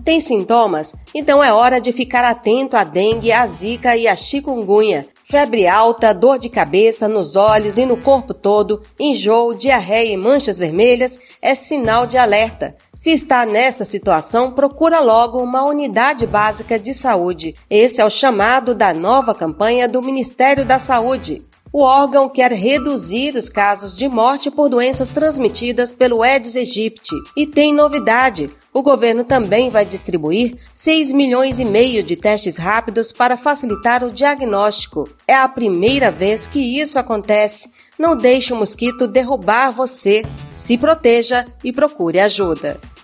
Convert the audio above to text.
Tem sintomas? Então é hora de ficar atento à dengue, à zika e à chikungunya. Febre alta, dor de cabeça nos olhos e no corpo todo, enjoo, diarreia e manchas vermelhas é sinal de alerta. Se está nessa situação, procura logo uma unidade básica de saúde. Esse é o chamado da nova campanha do Ministério da Saúde. O órgão quer reduzir os casos de morte por doenças transmitidas pelo Aedes aegypti. E tem novidade: o governo também vai distribuir 6,5 milhões de testes rápidos para facilitar o diagnóstico. É a primeira vez que isso acontece. Não deixe o mosquito derrubar você. Se proteja e procure ajuda.